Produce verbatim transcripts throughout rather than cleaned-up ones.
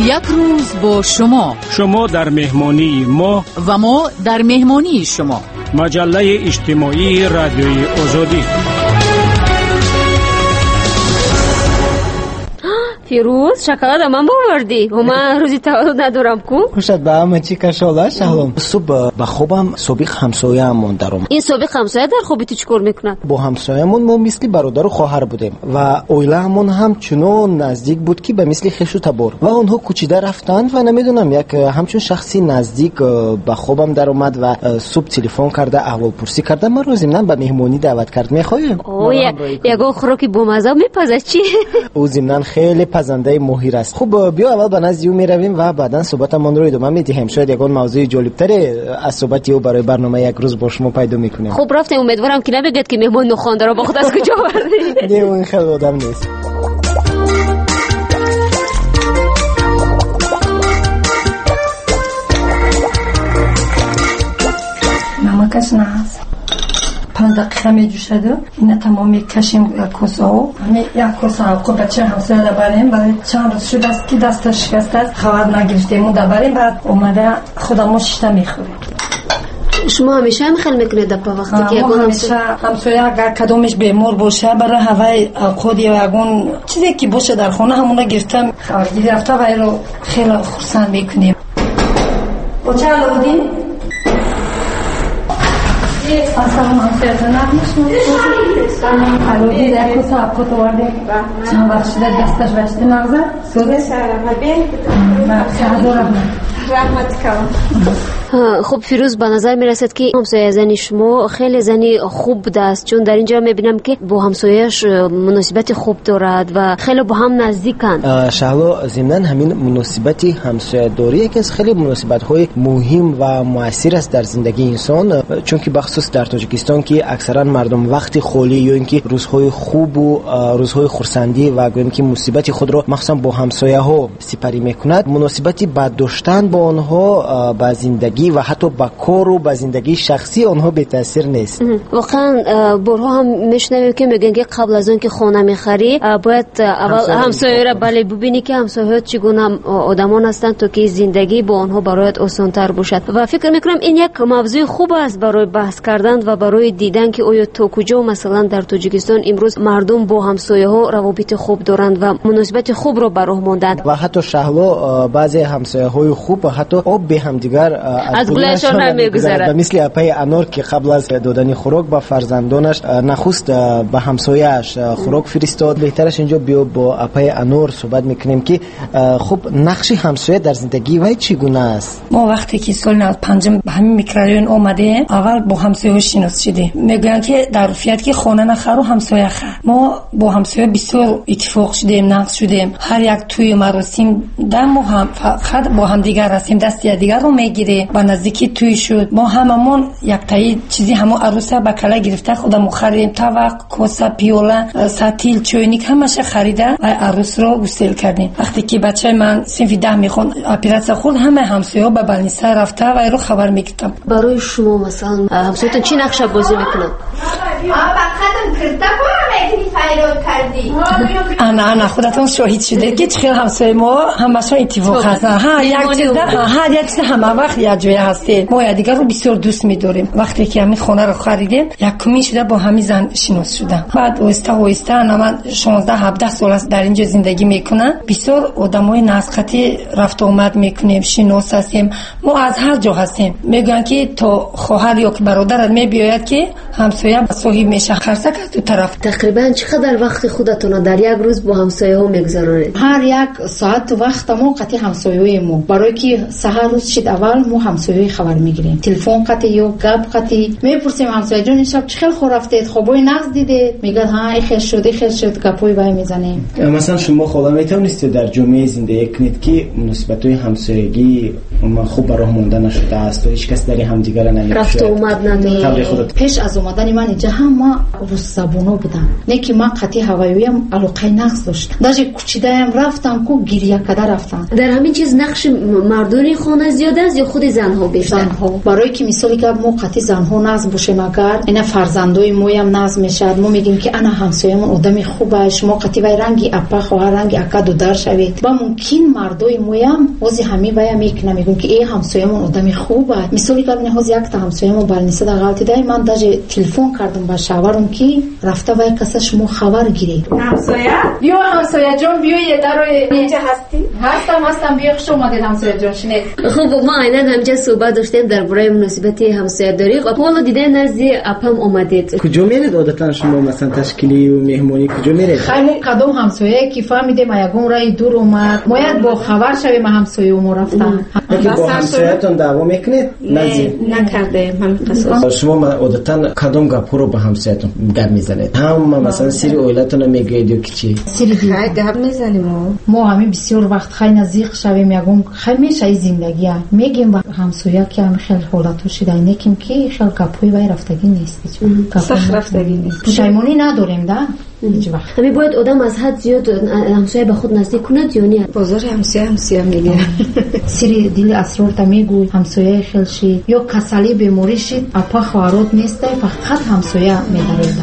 یک روز با شما، شما در مهمانی ما و ما در مهمانی شما. مجله اجتماعی رادیوی آزادی. فیروز شکلات من باوردی و من روزی تولد ندارم کو؟ خوشت به همه چی کشاله شهلام. صبح به خوابم سابق همسایه همون درم. این سابق همسایه در خوابی تو چیکار میکنن؟ با همسایه‌مون ما مثل برادر و خواهر بودیم و اویله‌مون هم چنون نزدیک بود که به مثل خویش و تبار و اونها کوچیده رفتند و نمیدونم یک همچون شخصی نزدیک به خوابم در اومد و صبح تلفن کرده احوال پرسی کرده. من روزی من به مهمانی دعوت کرد. میخوایم؟ اوه یگو خوراکی بامزه میپزه چی؟ او ضمناً خیلی پزنده ماهر است. خب بیا اول به نزد او میرویم و بعدا صحبتمون رو ادامه میدیم. شاید یگان موضوع جالب‌تری از صحبت او برای برنامه یک روز با شما پیدا میکنیم. خب رفتم، امیدوارم که نبگید که مهمان نخوانده رو با خود از کجا آوردی. نه اون خیلی آدم نیست. نمکش نه هست. پنج دقیقه می جوشده. اینا تمامی کشیم کوسه ها. همین یک کوسه ها که بچه همسایه دبریم برای چند روز شده است که دستش شکسته است. خبر نگرفتیم و دبریم بعد اومده خودمون شیشته میخوریم. شما همیشه هم خیلی میکنید دپا وقتی که یگون همیشه همسایه اگر کدومش بیمار باشه برای هوای خودی و یگون چیزی که باشه در خونه همونه گرفتم خبرگیری رفته و ایرو خیلی خرسند میکنیم. با چه حالا بودیم؟ اصلا همسایه زنک میشون حلودی در کسا اپکت وارده چند وقت شده دستش بشتی نغزه سوزه سرم بین سعدو رحمت رحمت کنم. خب فیروز به نظر میرسد که همسایه زنی شما خیلی زنی خوب بوده است، چون در اینجا میبینم که با همسایه‌اش مناسبت خوب دارد و خیلی با هم نزدیکند. شهلا ضمناً همین مناسبت همسایه داری یکی از خیلی مناسبت‌های مهم و مؤثر است در زندگی انسان، چون که بخصوص در تاجیکستان که اکثرا مردم وقتی خالی یا اینکه روزهای خوب و روزهای خرسندی و گویم که مصیبت خود را مخصوصا با همسایه‌ها سپری می‌کند، مناسبتی بد داشتن با آنها با زندگی و حتی با کار و با زندگی شخصی آنها به تاثیر نیست. واقعا بارها هم میشنویم که میگن که قبل از اون که خانه میخری باید اول همسایه را بله ببینی که همسایه چگونه آدمان هستند تا که زندگی با آنها برایت آسان‌تر باشد. و فکر میکنم این یک موضوع خوب است برای بحث کردن و برای دیدن که آیا تا کجا مثلا در تاجیکستان امروز مردم با همسایه ها روابط خوب دارند و مناسبت خوب را به راه ماندند. و حتی شهلا بعضی همسایه های خوب حتی آب به هم دیگر از گلشان نمیگذارد، مثل اپای انار که قبل از دادن خوراک به فرزندانش نخست به همسایه‌اش خوراک فرستاد. بهترش اینجا بیا با اپای انار صحبت میکنیم که خب نقش همسایه در زندگی وای چگونه است. ما وقتی که سال نود پنجم به همین میکروریون اومده اول با همسایه شناس شدیم. میگن که در رفیقت که خانه نخرو همسایه خر. ما با همسایه بسیار اتفاق شدیم، نقص شدیم. هر یک توی مراسم دم هم فقط با هم دیگر هستیم، دست دیگر رو میگیره و نزدیکی توی شد. ما هممون یک تایی چیزی همو عروسه بکله گرفته خودمون خریدیم، طبق، کاسه، پیوله، سطیل، چوینیک همشه خریده و عروس رو گسیل کردیم. وقتی که بچه من صنف ده میخوان اپراسیون خود همه همسایه‌ها به بالینسه رفته و رو خبر میگفتم. برای شما مثلا همسایه‌تون چی نقش بازی میکنه؟ انا انا خودتون شاهد شده که خیلی همسایه ما همشون اتفاق هستن. ها یک چیز هر یک چیز همه وقت یک جای هسته. ما یادگار رو بسیار دوست می‌داریم. وقتی که همین خانه رو خریدیم یک کمی شده با همین زن شناس شدم. بعد اوستا اوستا من شانزده هفده سال است در اینجا زندگی میکنم. بسیار آدمای نزدیکی رفت و آمد میکنیم، شناس هستیم. ما از هر جا هستیم. میگن که تو خواهر یا که برادرت میبیاید که همسایه صاحب میشه خرسک از دو طرف. تقریبا چقدر وقت خودتون در یک روز با همسایه ها میگذرونید؟ هر یک ساعت وقت ما قطعی همسایه ما برای که سحر روز شد اول ما همسایه خبر میگیریم، تلفن قطعی یا گپ قطعی میپرسیم همسایه جان شب چه خیلی خور رفتید، خوبای نقص دیدید؟ میگن ها خیلی شده خیلی شد، گپای وای میزنیم. مثلا شما خدا میتونید در جامعه زندگی کنید که مناسبت‌های همسایگی خوب برای مونده نشده است و هیچ کس در همدیگر نمیشه رفت و اومد نداره. پیش از اومدن من اینجا همه روس زبونا بودن. نه که من قطعی هوایویم علاقه نقص داشت. даже کوچیدایم رفتم کو گریه کده رفتم. در همین چیز نقش مردان خانه زیاد است یا خود زنها بیشتر؟ زنها. برای که مثالی که ما قطعی زنها ناز باشه مگر اینا فرزندای مویم ناز میشد. ما میگیم که انا همسایه‌مون آدم خوبه، شما قطعی وای رنگی اپا خواهر رنگی اکا دودار شوید. با ممکن مردای مویم واسه همین وای میکنم میگم که ای همسایه‌مون آدم خوبه. مثالی که نه یک تا همسایه‌مون بالنیسه در غلطی دای من даже تلفن کردم با شوهرم که رفته وای کسا شما خبر گیرید. همسایه؟ بیا همسایه جان بیا یه در اینجا هستی؟ هستم هستم بیا خوش اومدید همسایه جان شنید. خب ما عیناً همینجا صحبت داشتیم درباره مناسبت همسایه‌داری. حالا دیده نزد اپم اومدید. کجا میرید عادتاً شما مثلا تشکیلی و مهمونی کجا میرید؟ خیلی کدام همسایه که فهمیده ما یگون رای دور اومد ما یک با خبر شویم همسایه ما رفتن. که با همسایه‌تون دعوا میکنید؟ نه نکرده من قصاص. شما عادتاً کدام گپ رو با همسایه‌تون گپ میزنید؟ هم مثلا سری اویلتون میگید یا چی؟ سری گپ میزنیم ما همین بسیار وقت خیلی نزدیک شویم یگون خیلی میشه زندگی میگیم با همسایه که هم خیلی حالاتو شده نکیم که خیلی گپوی وای رفتگی نیست. صح رفتگی نیست. پشیمونی نداریم ده. هیچ وقت. همین باید آدم از حد زیاد همسایه به خود نزدیک کند یا نه؟ بازار همسایه همسایه میگه. سری دل اسرار تا میگوی همسایه خیلی شی یا کسلی بیماری شید اپا خواهرات نیسته فقط همسایه میدارید.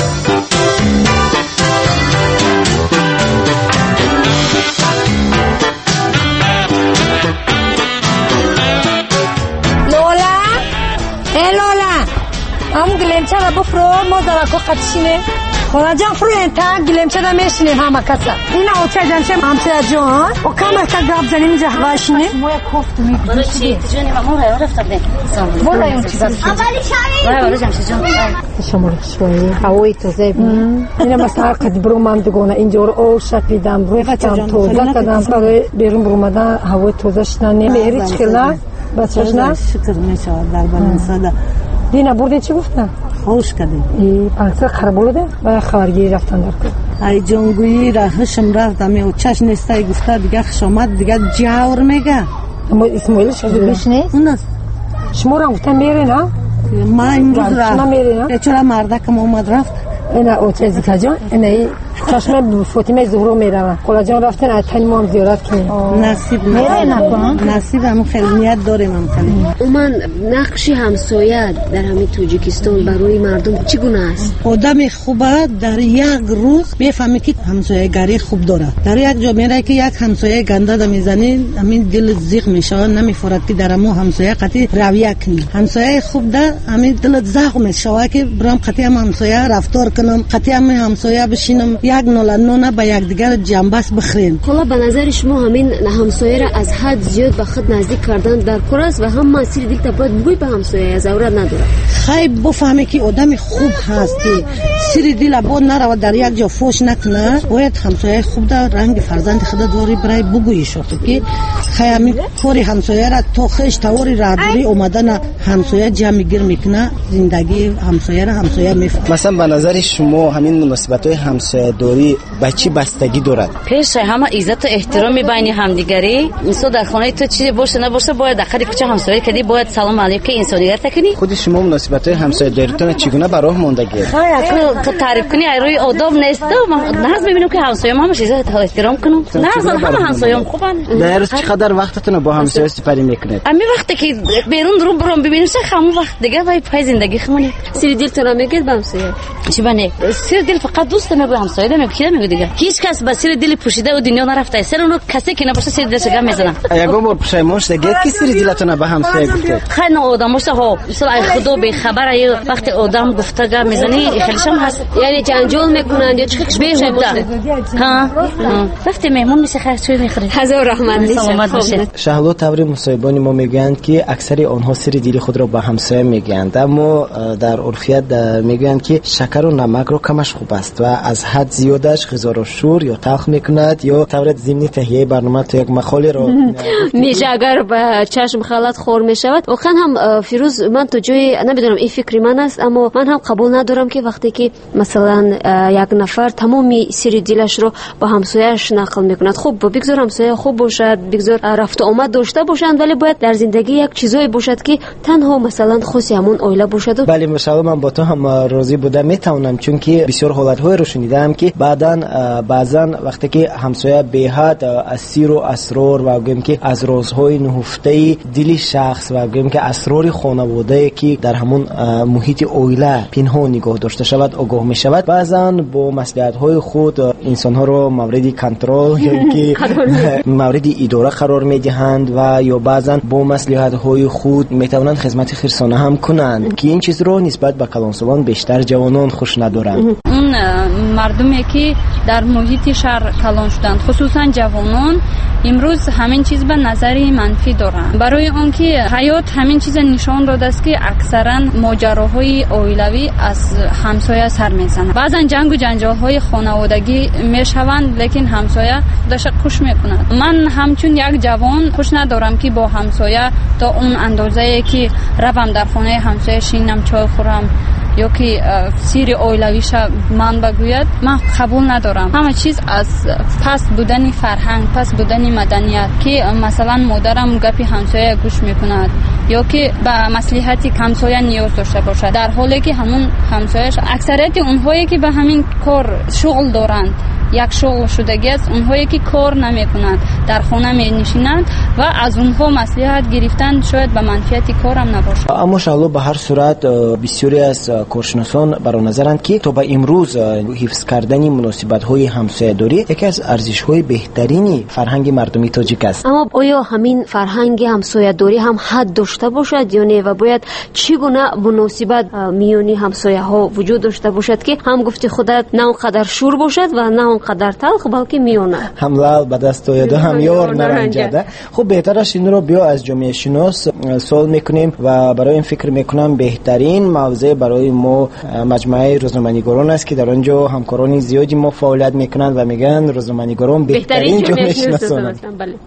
هم گلمچه را بفرو ما درکو قدشینه خونه جان فرو این تا گلمچه را میشینه همه کسا این اوچه جانشه همسایه جان و کم اکتا گاب زنیم اینجا هواشینه مویا کفت میکنه برای چی؟ تجانی مامون رایو رفتم ده برای اون چیزا اولی شایی برای برای جمشه جان شما رخشوایی هوایی توزه بیم این مثلا قد برو من دگونه اینجا رو او شپیدم رفتم توزه کدم برای بیرون برومدن هوای توزه شننه میری چکلن بچهش نه؟ شکر میشود در بلنساده دینا بردین چی گفتن؟ خوش کردیم ای پانسر خراب ده باید خبرگیری رفتن در کن ای جانگویی را هشم رفتم او چش نیسته گفته دیگه خوش آمد دیگه جاور میگه اما اسماعیلش از بیش نیست؟ اون است شما را گفتن میره نه؟ ما امروز رفت چرا مرده کم اومد رفت اینا اوچه زیکا جان اینا چشم فاطمه زهرا میرون خلا جان رفتن از تنی ما هم زیارت کنیم نصیب میره نکنن نصیب هم خیلی نیت داریم هم خیلی من نقش همسایه در همین توجیکستان برای مردم چگونه است؟ آدم خوبه در یک روز میفهمی که همسایه گری خوب داره در یک جا میره که یک همسایه گنده دا میزنی همین دل زیغ میشه نمیفورد که در مو همسایه قطعی رویه کنی همسایه خوب ده همین دل زغ میشه که برام قطعی هم همسایه رفتار کنم قطعی هم همسایه بشینم یک نولا نونه با یک دیگر جنبس بخریم. حالا به نظر شما همین همسایه را از حد زیاد به خود نزدیک کردن در کار است و هم مسیر دل تا باید بوی به همسایه ضرورت نداره. خیلی بفهمی که آدم خوب هست که سری دل با نرود در یک جا فوش نکنه باید همسایه خوب در رنگ فرزند خود داری برای بگویی شد که خیلی کاری همسایه را تو خیش توری راداری اومدن همسایه جمع گیر میکنه زندگی همسایه را همسایه میفهمه. مثلا به نظر شما همین مناسبت های همسایه داری به چی بستگی دارد؟ پیش همه عزت و احترام بین همدیگری مثلا در خانه تو چیزی باشه نباشه باید داخل کوچه همسایه کردی باید سلام علیکم انسانیت کنی. خود شما مناسبت های همسایه داریتون چگونه به راه ماندگی؟ خیلی تو تعریف کنی روی آداب نیست من ناز میبینم که همسایه ما همش عزت و احترام کنم ناز همه همسایه خوبن. در روز چقدر وقتتون با همسایه سپری میکنید؟ امی وقتی که بیرون رو برام ببینیم چه همون وقت دیگه وای پای زندگی خمونی سری دل تو میگید به همسایه چی بنه سر دل فقط دوست میگه همسایه نمیگه کی نمیگه دیگه هیچ کس با سر دل پوشیده و دنیا نرفته سر اون کسی که نباشه سر دلش گم میزنه یگو بار پشیمون شده کی سر دلتون به همسایه گفته خیلی آدماش ها مثلا خدا به خبر ای وقتی آدم گفته گم میزنی خیلیش هم هست یعنی جنجال میکنن یا چخش بهوده ها وقتی مهمون میشه خیر چوی میخوره هزار رحمت سلامت باشه. شهلا تبری مصاحبان ما میگن که اکثر آنها سر دل خود را به همسایه میگن اما در عرفیت میگن که شکر و نمک رو کمش خوب است و از حد زیادش غذا رو شور یا تلخ میکند یا طورت ضمن تهیه برنامه تو یک مقاله رو میشه اگر به چشم خلط خور میشود. واقعا هم فیروز من تو جای نمیدونم این فکر من است اما من هم قبول ندارم که وقتی که مثلا یک نفر تمامی سر دلش رو با همسایه‌اش نقل میکند. خب بگذار همسایه خوب باشد، بگذار رفت و آمد داشته باشند، ولی باید در زندگی یک چیزایی باشد که تنها مثلا خاص همون عائله باشد. بله ماشاءالله من با تو هم راضی بودم میتونم، چون که بسیار حالت‌های رو شنیدم که بعداً بعضاً وقتی که همسایه به حد از سیر و اسرار و گویم که از رازهای نهفته دل شخص و گویم که اسرار خانواده که در همون محیط عائله پنهان نگاه داشته شود آگاه می شود، بعضاً با مصلحت‌های خود انسان‌ها رو مورد کنترل یا که مورد اداره قرار می‌دهند و یا بعضاً با مصلحت‌های خود میتوانند خدمت خیرسانه هم کنند که این چیز رو نسبت به کلانسوان بیشتر جوانان خوش ندارند. اون مردمی که در محیط شهر کلان شدند خصوصا جوانان امروز همین چیز به نظری منفی دارند، برای آنکه حیات همین چیز نشان داده است که اکثرا ماجراهای عائلوی از همسایه سر میزنند. بعضا جنگ و جنجال‌های خانوادگی میشوند لیکن همسایه خودش خوش میکند. من همچون یک جوان خوش ندارم که با همسایه تا اون اندازه‌ای که روم در خانه همسایه شینم چای خورم یا که سیر عائلویش من بگوید، من قبول ندارم. همه چیز از پس بودن فرهنگ، پس بودن مدنیت که مثلا مادرم گپی همسایه گوش میکند یا که به مصلحت همسایه نیاز داشته باشد، در حالی که همون همسایه‌اش اکثریت اونهایی که به همین کار شغل دارند یک شغل شدگی است، اونهایی که کار نمی کنند در خانه می نشینند و از اونها مصلحت گرفتن شاید به منفعت کار هم نباشد. اما شالله به هر صورت بسیاری از کارشناسان برای نظرند که تا به امروز حفظ کردن مناسبت های همسایه‌داری یکی از ارزش های بهترین فرهنگ مردمی تاجیک است. اما آیا همین فرهنگ همسایه‌داری هم حد داشته باشد یا نه و باید چگونه مناسبت میانی همسایه ها وجود داشته باشد که هم گفتی خودت نه اونقدر شور باشد و نه اونقدر تلخ بلکه میونه؟ هم لال به دست آید و هم یار نرنجده. خب بهترش این رو بیا از جامعه شناس سوال میکنیم و برای این فکر میکنم بهترین موضوع برای ما مجموعه روزنامه‌نگاران است که در آنجا همکاران زیادی ما فعالیت میکنند و میگن روزنامه‌نگاران بهترین جامعه شناسان.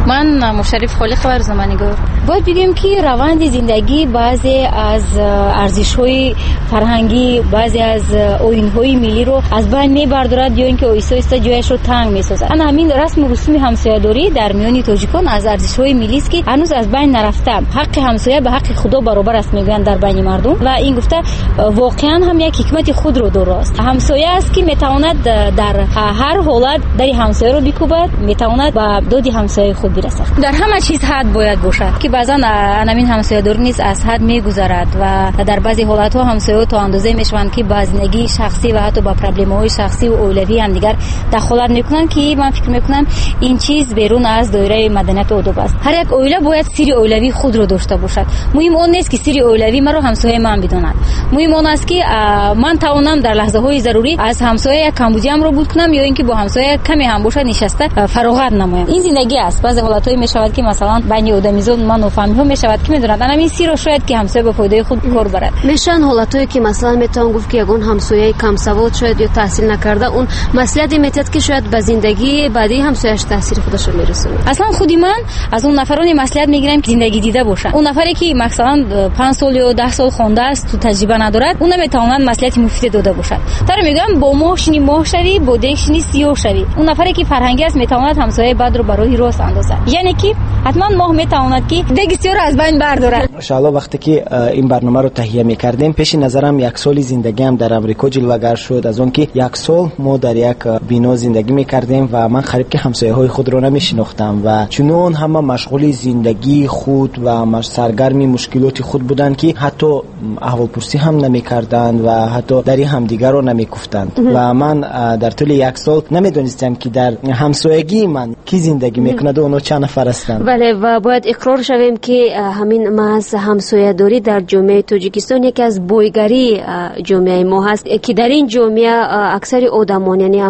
من مشرف خالق و روزنامه‌نگار. باید بگیم که روند زندگی بعضی از ارزش‌های فرهنگی، بعضی از آیین‌های ملی رو از بین میبردارد یا اینکه ایسا ایسا جایش رو تنگ میسازد. اما همین رسم و رسوم همسایه‌داری در میان تاجیکان از ارزش‌های ملی است که هنوز از بین نرفته. حق همسایه به حق خدا برابر است میگن در بین مردم و این گفته واقعا هم یک حکمت خود رو دارست. همسایه است که میتواند در هر حالت در همسایه رو بکوبد، میتواند به داد همسایه خود برسد. در همه چیز حد باید باشد که بعضا همین همسایه‌داری نیست از حد میگذرد و در بعضی حالت‌ها همسایه تا اندازه میشوند که با زندگی شخصی و حتی با پرابلم‌های شخصی و اولوی هم دیگر دخالت میکنن که من فکر میکنم این چیز بیرون از دایره مدنیت و ادب است. هر یک عائله باید سری اولوی خود رو داشته باشد. مهم اون نیست که سری اولوی مرا همسایه من بداند. مهم اون است که من توانم در لحظه های ضروری از همسایه کمبودیم رو بود کنم یا اینکه با همسایه کمی هم باشد نشسته فراغت نمایم. این زندگی است. بعضی حالت‌های میشود که مثلا بین آدمیزاد من و فهمی ها میشود که میدونن همین سری رو شاید که همسایه به فایده خود کار برد. میشن حالتایی که مثلا میتونم گفت که یگان همسایه کم سواد شاید یا تحصیل نکرده اون مسئله میتد که شاید به زندگی بعدی همسایه‌اش تاثیر خودش رو میرسونه. اصلا خودی من از اون نفرانی مصلحت میگیرم که زندگی دیده باشن. اون نفری که مثلا پنج سال یا ده سال خونده است تو تجربه ندارد اون نمیتواند مصلحت مفید داده باشد. در میگم با ماه شنی ماه شوی با دیگ شنی سیاه شوی. اون نفری که فرهنگی است میتواند همسایه بد رو برای راست اندازد. یعنی که حتما ماه میتواند که دیگ سیاه رو از بین بردارد. ان شاء الله وقتی که این برنامه رو تهیه میکردیم پیش نظرم یک سال زندگی هم در امریکا جلوگر شد. از اون که یک سال ما در یک بنا زندگی میکردیم و من قریب که همسایه های خود رو نمیشناختم و چون همه مشغول زندگی خود و سرگرم مشکلات خود بودند که حتی احوالپرسی هم نمیکردند و حتی در همدیگر رو نمیگفتند و من در طول یک سال نمیدونستم که در همسایگی من کی زندگی میکند و اونها چند نفر هستند. بله و باید اقرار شویم که همین محض همسایه داری در جامعه تاجیکستان یکی از بویگری جامعه ما هست که در این جامعه اکثر آدمان یعنی همسایه ها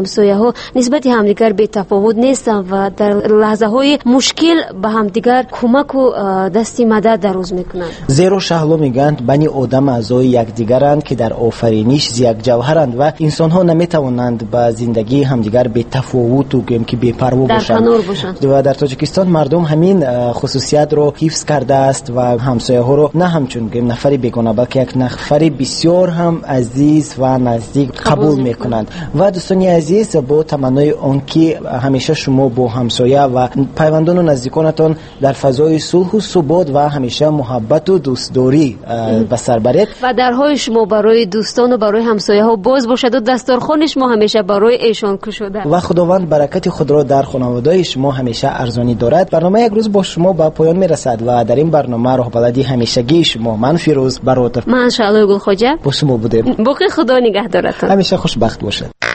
همسایه‌ها نسبت همدیگر بی تفاوت نیستند و در لحظه‌های مشکل به همدیگر کمک و دستی مدد دراز میکنند. زیرا شهلا میگند بنی آدم اعضای یکدیگرند که در آفرینش یک جوهرند و انسان‌ها نمیتوانند با زندگی همدیگر بی تفاوت و گیم که بی پروا باشند. و در تاجیکستان مردم همین خصوصیت رو حفظ کرده است و همسایه‌ها رو نه همچون گیم نفری بیگانه بلکه یک نفری بسیار هم عزیز و نزدیک قبول میکنند. و دوستان عزیز، با تمنای آن که همیشه شما با همسایه و پیوندان و نزدیکانتان در فضای صلح و ثبات و همیشه محبت و دوستداری به سر برید و درهای شما برای دوستان و برای همسایه ها باز باشد و دسترخوان شما همیشه برای ایشان گشوده و خداوند برکت خود را در خانواده شما همیشه ارزانی دارد. برنامه یک روز با شما به پایان میرسد و در این برنامه راه بلدی همیشگی شما من فیروز برادر، من شعله گل خواجه با شما بودیم. باقی خدا نگهدارتان، همیشه خوشبخت باشد.